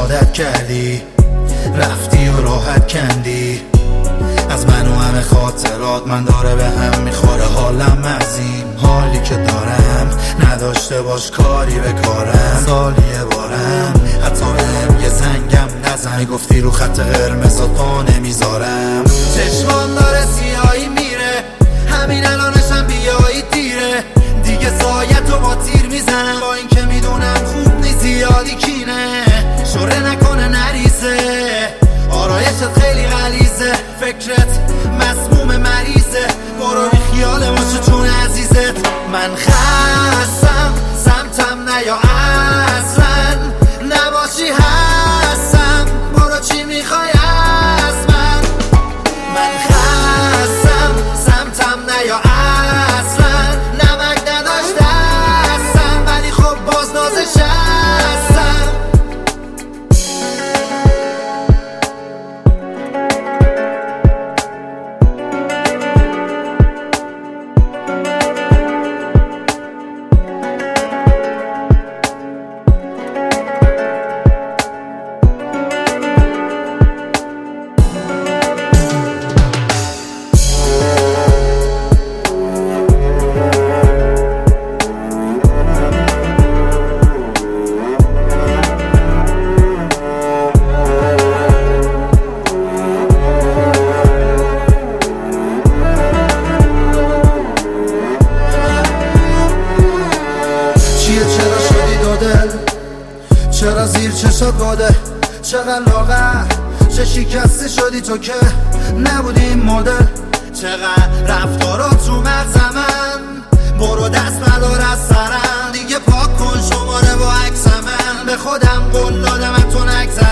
عادت کردی، رفتی و راحت کندی از من و همه خاطرات. من داره به هم میخوره حالم از این حالی که دارم، نداشته باش کاری به کارم. سالیه بارم حتی بهم یه زنگم نزن، گفتی رو خط قرمز پا نمیذارم. چشمان داره سیاهی میره، همین الانشم بیایی دیره. دیگه سایتو با تیر میزنم، با این که میدونم خوب نیست زیادی کینه. شوره نکنه نریزه، آرایشت خیلی غلیظه، فکرت مسموم مریضه. برو بی خیال باشه چون عزیزت. من خستم سمتم نیا اصلا، نباشی هستم برو چی میخوای از من. من خستم سمتم نیا اصلا، نمک نداشت دستم ولی خب باز نازش هستم. چرا شدی دو دل، چرا زیر چشات باده، چقدر لاغر، چه شکسته شدی تو که نبودی این مدل. چقدر رفتارات رو مغز من، برو دست بدار از سرم دیگه، پاک کن شماره با عکس من. به خودم قول دادم تو نگذر